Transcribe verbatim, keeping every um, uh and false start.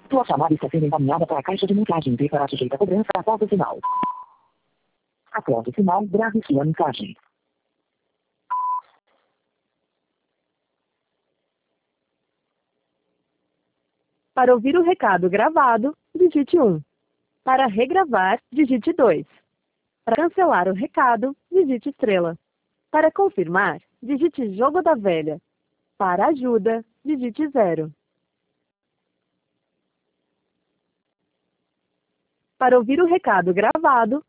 Sua chamada está sendo encaminhada para a caixa de mensagem e será sujeita a cobrança após o sinal. Após o sinal, grave sua mensagem. Para ouvir o recado gravado, digite um. Para regravar, digite dois. Para cancelar o recado, digite estrela. Para confirmar, digite jogo da velha. Para ajuda, digite zero. Para ouvir o recado gravado,